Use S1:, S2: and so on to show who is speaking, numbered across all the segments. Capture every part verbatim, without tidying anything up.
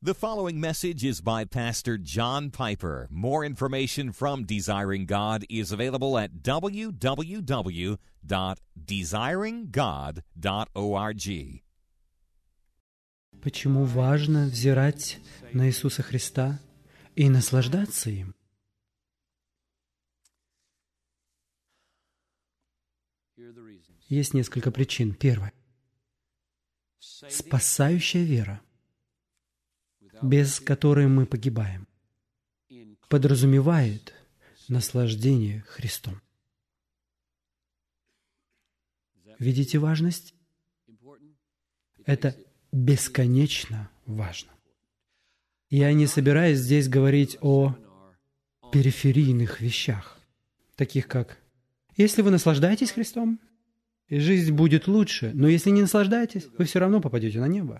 S1: The following message is by Pastor John Piper. More information from Desiring God is available at w w w dot desiring god dot org.
S2: Почему важно взирать на Иисуса Христа и наслаждаться им? Есть несколько причин. Первое. Спасающая вера, без которой мы погибаем, подразумевает наслаждение Христом. Видите важность? Это бесконечно важно. Я не собираюсь здесь говорить о периферийных вещах, таких как «если вы наслаждаетесь Христом, и жизнь будет лучше, но если не наслаждаетесь, вы все равно попадете на небо».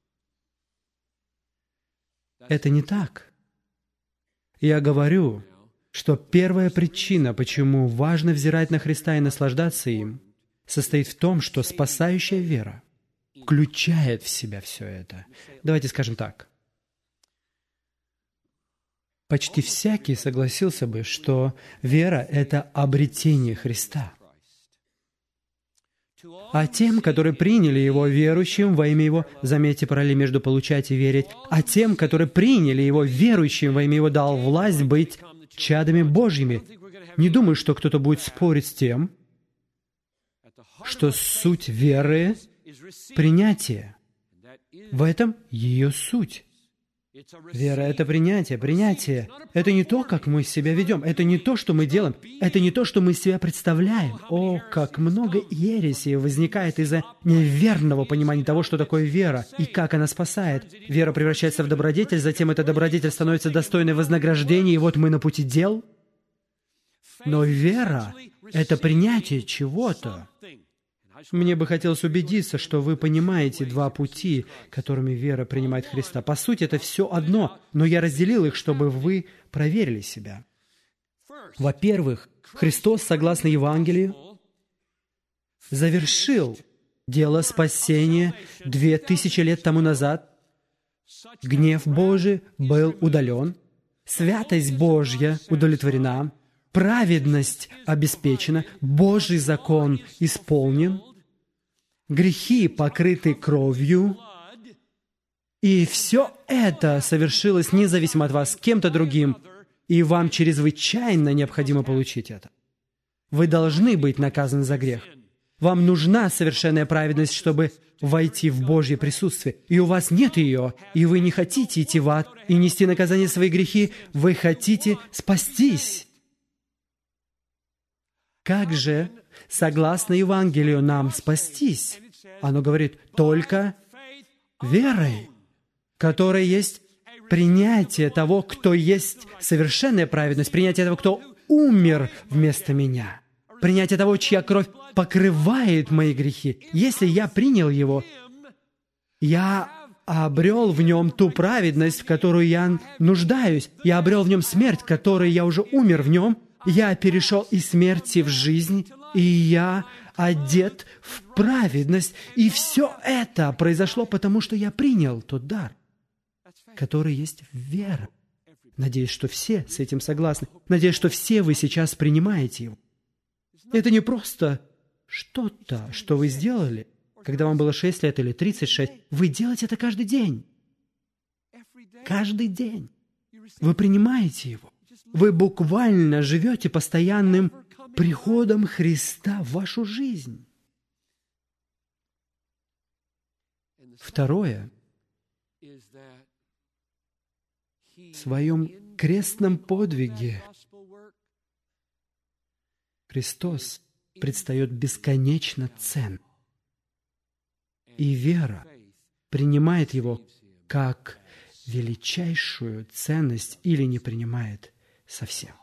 S2: Это не так. Я говорю, что первая причина, почему важно взирать на Христа и наслаждаться им, состоит в том, что спасающая вера включает в себя все это. Давайте скажем так. Почти всякий согласился бы, что вера — это обретение Христа. А тем, которые приняли Его верующим во имя Его, заметьте параллель между получать и верить, а тем, которые приняли Его верующим во имя Его, дал власть быть чадами Божьими. Не думаю, что кто-то будет спорить с тем, что суть веры — принятие. В этом ее суть. Вера — это принятие. Принятие — это не то, как мы себя ведем. Это не то, что мы делаем. Это не то, что мы из себя представляем. О, как много ереси возникает из-за неверного понимания того, что такое вера и как она спасает. Вера превращается в добродетель, затем эта добродетель становится достойной вознаграждения, и вот мы на пути дел. Но вера — это принятие чего-то. Мне бы хотелось убедиться, что вы понимаете два пути, которыми вера принимает Христа. По сути, это все одно, но я разделил их, чтобы вы проверили себя. Во-первых, Христос, согласно Евангелию, завершил дело спасения две тысячи лет тому назад. Гнев Божий был удален, святость Божья удовлетворена, праведность обеспечена, Божий закон исполнен, грехи покрыты кровью, и все это совершилось независимо от вас, кем-то другим, и вам чрезвычайно необходимо получить это. Вы должны быть наказаны за грех. Вам нужна совершенная праведность, чтобы войти в Божье присутствие, и у вас нет ее, и вы не хотите идти в ад и нести наказание за свои грехи, вы хотите спастись. Как же, согласно Евангелию, нам спастись? Оно говорит, только верой, которая есть принятие того, кто есть совершенная праведность, принятие того, кто умер вместо меня, принятие того, чья кровь покрывает мои грехи. Если я принял его, я обрел в нем ту праведность, в которую я нуждаюсь. Я обрел в нем смерть, которой я уже умер в нем. Я перешел из смерти в жизнь, и я одет в праведность. И все это произошло потому, что я принял тот дар, который есть вера. Надеюсь, что все с этим согласны. Надеюсь, что все вы сейчас принимаете его. Это не просто что-то, что вы сделали, когда вам было шесть лет или тридцать шесть. Вы делаете это каждый день. Каждый день. Вы принимаете его. Вы буквально живете постоянным приходом Христа в вашу жизнь. Второе. В своем крестном подвиге Христос предстает бесконечно ценным. И вера принимает его как величайшую ценность или не принимает совсем.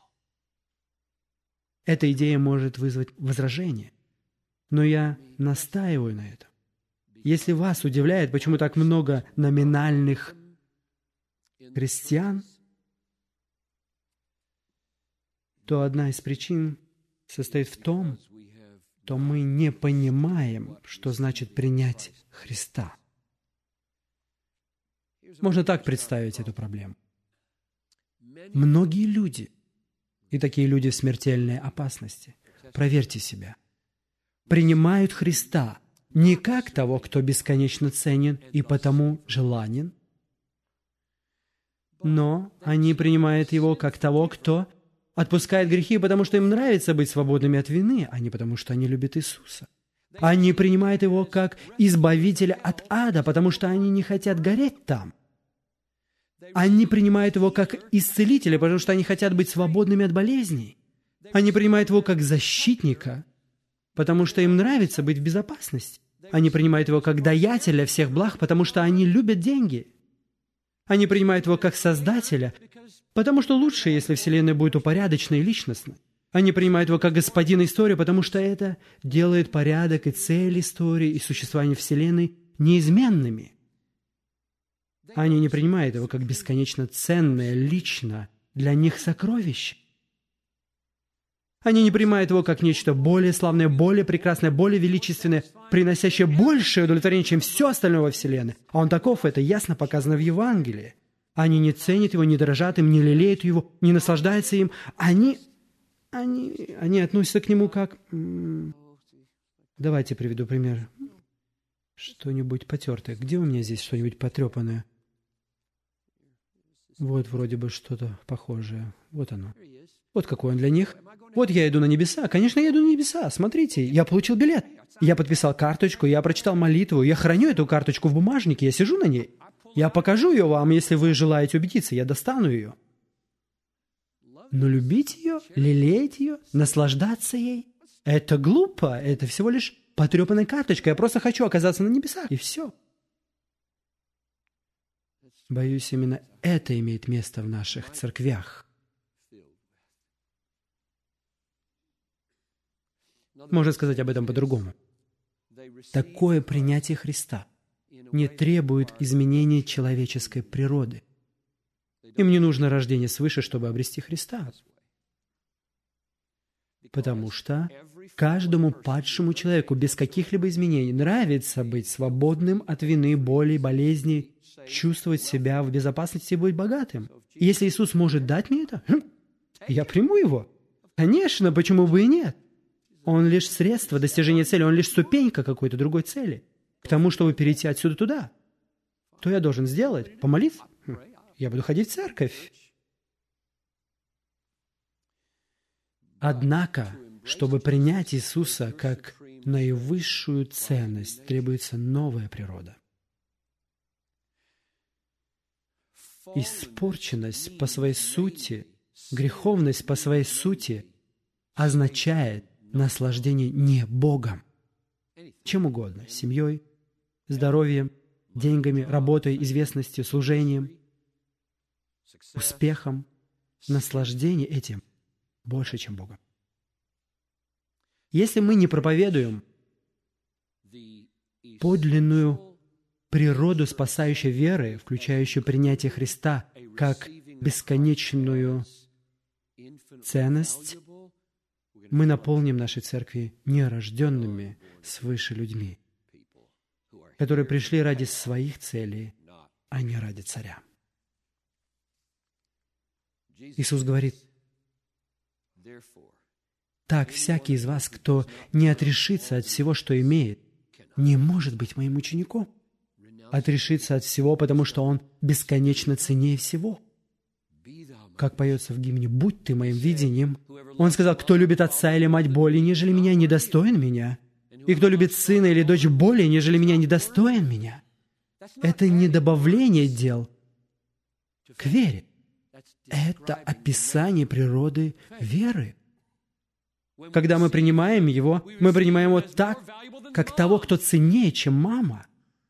S2: Эта идея может вызвать возражение, но я настаиваю на этом. Если вас удивляет, почему так много номинальных христиан, то одна из причин состоит в том, что мы не понимаем, что значит принять Христа. Можно так представить эту проблему. Многие люди, и такие люди в смертельной опасности, проверьте себя, принимают Христа не как того, кто бесконечно ценен и потому желанен, но они принимают Его как того, кто отпускает грехи, потому что им нравится быть свободными от вины, а не потому что они любят Иисуса. Они принимают Его как избавителя от ада, потому что они не хотят гореть там. Они принимают Его как исцелителя, потому что они хотят быть свободными от болезней. Они принимают Его как защитника, потому что им нравится быть в безопасности. Они принимают Его как даятеля всех благ, потому что они любят деньги. Они принимают Его как Создателя, потому что лучше, если Вселенная будет упорядочена и личностна. Они принимают Его как Господина истории, потому что это делает порядок и цель истории, и существование Вселенной неизменными. Они не принимают Его как бесконечно ценное, лично для них сокровище. Они не принимают Его как нечто более славное, более прекрасное, более величественное, приносящее большее удовлетворение, чем все остальное во Вселенной. А Он таков, это ясно показано в Евангелии. Они не ценят Его, не дорожат им, не лелеют Его, не наслаждаются им. Они, они, они относятся к Нему как... Давайте приведу пример. Что-нибудь потертое. Где у меня здесь что-нибудь потрепанное? Вот вроде бы что-то похожее. Вот оно. Вот какой он для них. Вот я иду на небеса. Конечно, я иду на небеса. Смотрите, я получил билет. Я подписал карточку, я прочитал молитву, я храню эту карточку в бумажнике, я сижу на ней. Я покажу ее вам, если вы желаете убедиться. Я достану ее. Но любить ее, лелеять ее, наслаждаться ей — это глупо. Это всего лишь потрепанная карточка. Я просто хочу оказаться на небесах, и все. Боюсь, именно это имеет место в наших церквях. Можно сказать об этом по-другому. Такое принятие Христа не требует изменения человеческой природы. Им не нужно рождение свыше, чтобы обрести Христа. Потому что каждому падшему человеку без каких-либо изменений нравится быть свободным от вины, боли, болезней, чувствовать себя в безопасности и быть богатым. И если Иисус может дать мне это, я приму Его. Конечно, почему бы и нет? Он лишь средство достижения цели, он лишь ступенька какой-то другой цели. К тому, чтобы перейти отсюда туда. Что я должен сделать? Помолиться? Я буду ходить в церковь. Однако, чтобы принять Иисуса как наивысшую ценность, требуется новая природа. Испорченность по своей сути, греховность по своей сути означает наслаждение не Богом, чем угодно, семьей, здоровьем, деньгами, работой, известностью, служением, успехом. Наслаждение этим больше, чем Богом. Если мы не проповедуем подлинную природу спасающей веры, включающую принятие Христа как бесконечную ценность, мы наполним наши церкви нерожденными свыше людьми, которые пришли ради своих целей, а не ради царя. Иисус говорит: «Так всякий из вас, кто не отрешится от всего, что имеет, не может быть моим учеником. Отрешится от всего, потому что он бесконечно ценнее всего». Как поется в гимне: «Будь ты моим видением». Он сказал: «Кто любит отца или мать более, нежели меня, недостоин меня. И кто любит сына или дочь более, нежели меня, недостоин меня». Это не добавление дел к вере. Это описание природы веры. Когда мы принимаем Его, мы принимаем Его так, как того, кто ценнее, чем мама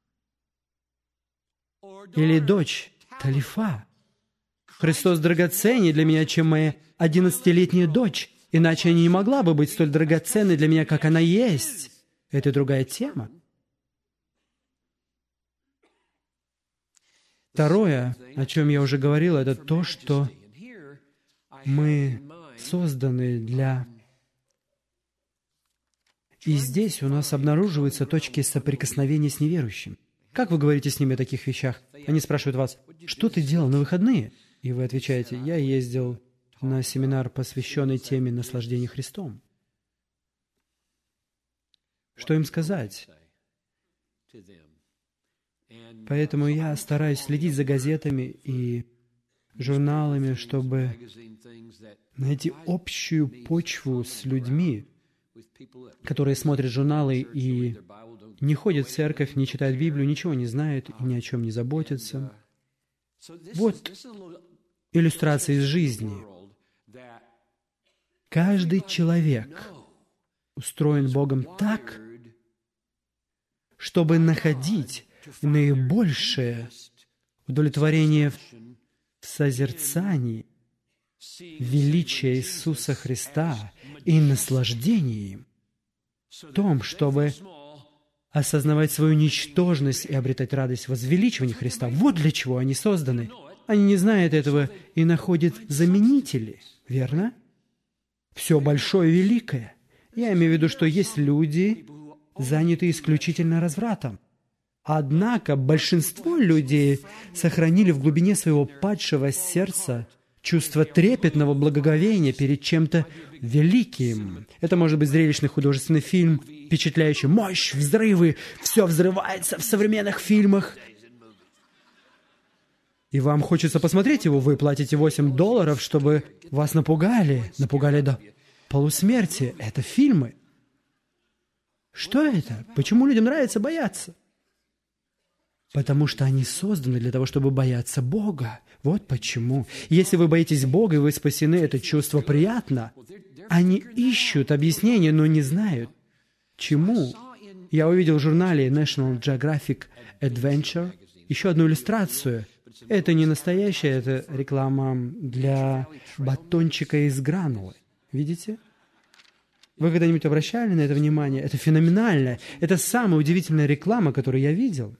S2: или дочь Талифа. Христос драгоценнее для меня, чем моя одиннадцатилетняя дочь, иначе она не могла бы быть столь драгоценной для меня, как она есть. Это другая тема. Второе, о чем я уже говорил, это то, что мы созданы для... И здесь у нас обнаруживаются точки соприкосновения с неверующим. Как вы говорите с ними о таких вещах? Они спрашивают вас, что ты делал на выходные? И вы отвечаете, я ездил на семинар, посвященный теме наслаждения Христом. Что им сказать? Поэтому я стараюсь следить за газетами и журналами, чтобы найти общую почву с людьми, которые смотрят журналы и не ходят в церковь, не читают Библию, ничего не знают и ни о чем не заботятся. Вот иллюстрация из жизни. Каждый человек устроен Богом так, чтобы находить наибольшее удовлетворение в созерцании величия Иисуса Христа и наслаждении им, в том, чтобы осознавать свою ничтожность и обретать радость в возвеличивании Христа. Вот для чего они созданы. Они не знают этого и находят заменители, верно? Все большое и великое. Я имею в виду, что есть люди, занятые исключительно развратом. Однако большинство людей сохранили в глубине своего падшего сердца чувство трепетного благоговения перед чем-то великим. Это может быть зрелищный художественный фильм, впечатляющий мощь, взрывы, все взрывается в современных фильмах. И вам хочется посмотреть его, вы платите восемь долларов, чтобы вас напугали, напугали до полусмерти. Это фильмы. Что это? Почему людям нравится бояться? Потому что они созданы для того, чтобы бояться Бога. Вот почему. Если вы боитесь Бога, и вы спасены, это чувство приятно. Они ищут объяснения, но не знают, чему. Я увидел в журнале National Geographic Adventure еще одну иллюстрацию. Это не настоящая, это реклама для батончика из гранулы. Видите? Вы когда-нибудь обращали на это внимание? Это феноменально. Это самая удивительная реклама, которую я видел.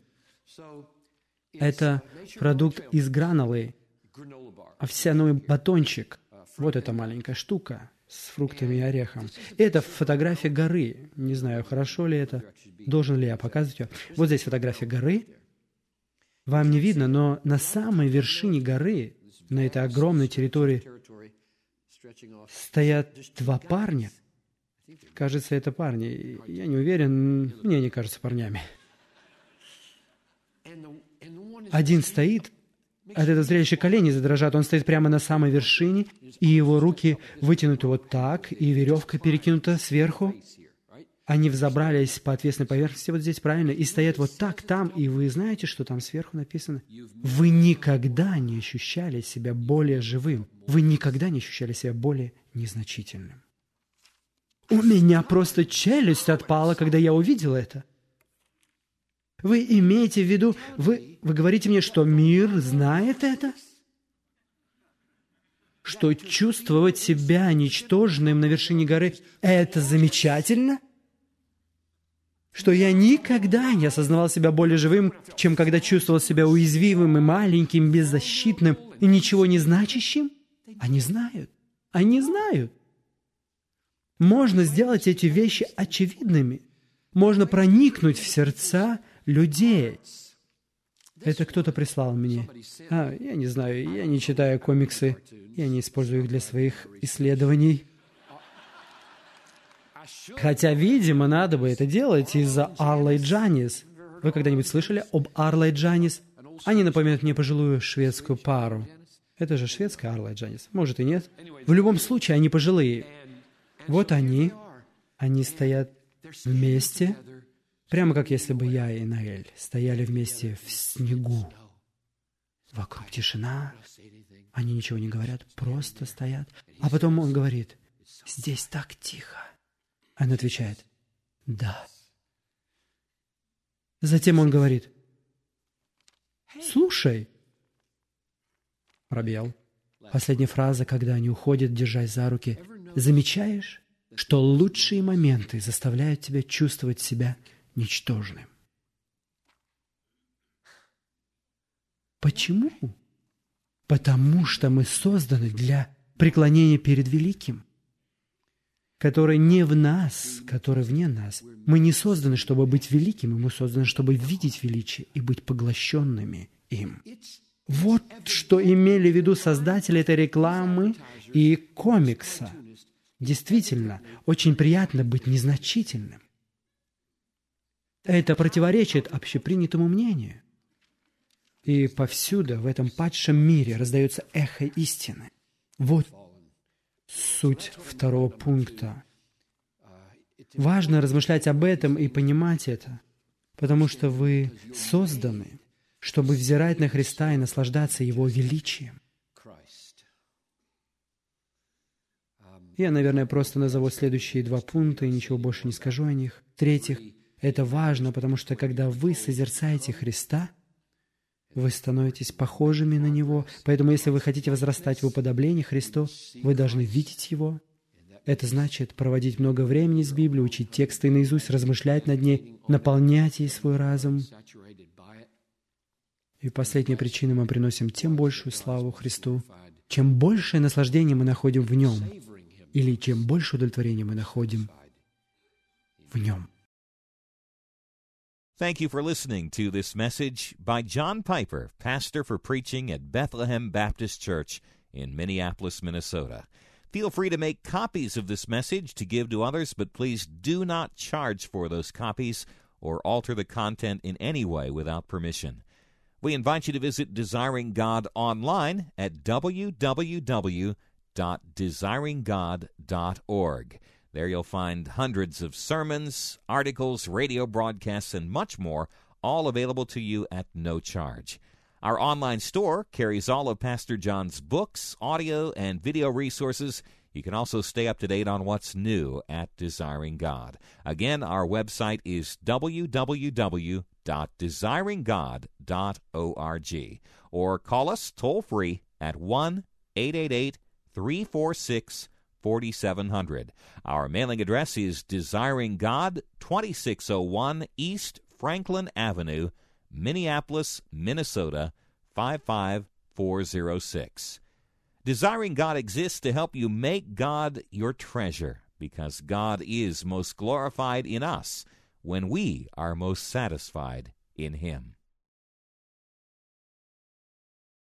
S2: Это продукт из гранулы, овсяной батончик. Вот эта маленькая штука с фруктами и орехом. Это фотография горы. Не знаю, хорошо ли это, должен ли я показывать ее. Вот здесь фотография горы. Вам не видно, но на самой вершине горы, на этой огромной территории, стоят два парня. Кажется, это парни. Я не уверен, мне они кажутся парнями. Один стоит, от этого зрелища колени задрожат, он стоит прямо на самой вершине, и его руки вытянуты вот так, и веревка перекинута сверху. Они взобрались по отвесной поверхности вот здесь, правильно, и стоят вот так там, и вы знаете, что там сверху написано? Вы никогда не ощущали себя более живым. Вы никогда не ощущали себя более незначительным. У меня просто челюсть отпала, когда я увидел это. Вы имеете в виду, вы, вы говорите мне, что мир знает это? Что чувствовать себя ничтожным на вершине горы – это замечательно? Что я никогда не осознавал себя более живым, чем когда чувствовал себя уязвимым и маленьким, беззащитным и ничего не значащим? Они знают. Они знают. Можно сделать эти вещи очевидными. Можно проникнуть в сердца людей. Это кто-то прислал мне. А, я не знаю, я не читаю комиксы, я не использую их для своих исследований. Хотя, видимо, надо бы это делать из-за Арла и Джанис. Вы когда-нибудь слышали об Арла и Джанис? Они напоминают мне пожилую шведскую пару. Это же шведская Арла и Джанис. Может и нет. В любом случае, они пожилые. Вот они. Они стоят вместе, прямо как если бы я и Наэль стояли вместе в снегу. Вокруг тишина. Они ничего не говорят, просто стоят. А потом он говорит, «Здесь так тихо». Она отвечает, «Да». Затем он говорит, «Слушай». Пробел. Последняя фраза, когда они уходят, держась за руки. «Замечаешь, что лучшие моменты заставляют тебя чувствовать себя ничтожным?» Почему? Потому что мы созданы для преклонения перед великим, который не в нас, который вне нас. Мы не созданы, чтобы быть великими, мы созданы, чтобы видеть величие и быть поглощенными им. Вот что имели в виду создатели этой рекламы и комикса. Действительно, очень приятно быть незначительным. Это противоречит общепринятому мнению. И повсюду в этом падшем мире раздается эхо истины. Вот суть второго пункта. Важно размышлять об этом и понимать это, потому что вы созданы, чтобы взирать на Христа и наслаждаться Его величием. Я, наверное, просто назову следующие два пункта и ничего больше не скажу о них. В-третьих, это важно, потому что когда вы созерцаете Христа, вы становитесь похожими на Него. Поэтому, если вы хотите возрастать в уподоблении Христу, вы должны видеть Его. Это значит проводить много времени с Библией, учить тексты наизусть, размышлять над ней, наполнять ей свой разум. И последняя причина: мы приносим тем большую славу Христу, чем большее наслаждение мы находим в Нем, или чем больше удовлетворения мы находим в Нем.
S1: Thank you for listening to this message by John Piper, pastor for preaching at Bethlehem Baptist Church in Minneapolis, Minnesota. Feel free to make copies of this message to give to others, but please do not charge for those copies or alter the content in any way without permission. We invite you to visit Desiring God online at w w w dot desiring god dot org. There you'll find hundreds of sermons, articles, radio broadcasts, and much more, all available to you at no charge. Our online store carries all of Pastor John's books, audio, and video resources. You can also stay up to date on what's new at Desiring God. Again, our website is w w w dot desiring god dot org, or call us toll-free at one eight eight eight, three four six, four seven zero zero. Our mailing address is Desiring God, twenty-six oh one East Franklin Avenue, Minneapolis, Minnesota, five five four zero six. Desiring God exists to help you make God your treasure, because God is most glorified in us when we are most satisfied in Him.